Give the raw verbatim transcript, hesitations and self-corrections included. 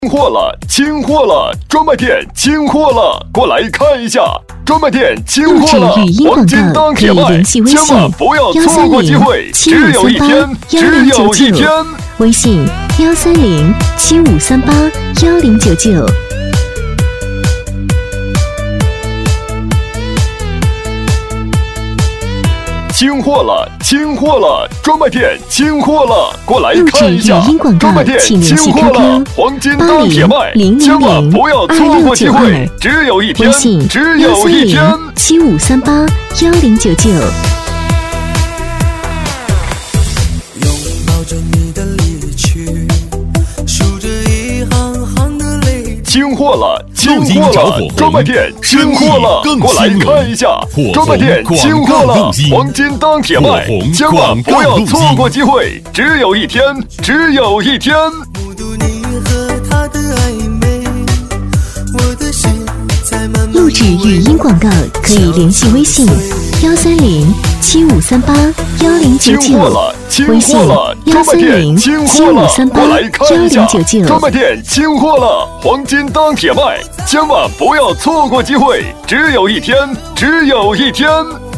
货了，清货了！专卖店清货了，过来看一下！专卖店清货了，黄金当铁卖，千万不要错过机会，只有一天，只有一天！ 微信幺三零七五三八幺零九九。 清货了，清货了！专卖店清货了，过来看一下！专卖店清货了，黄金当铁卖，千万不要错过机会，只有一天，只有一天！ 七五三八幺零九九。 拥抱着你的离去，数着一行行的泪。 清货了，清货了！专卖店清货了，过来看一下！专卖店清货了，黄金当铁卖，千万不要错过机会，只有一天，只有一天！ 目睹你和他的暧昧，我的心在慢慢。 录制语音广告可以联系微信幺三零七五三八幺零九九，微信幺三零七五三八幺零九九。 专卖店清货了，黄金当铁卖，千万不要错过机会，只有一天，只有一天！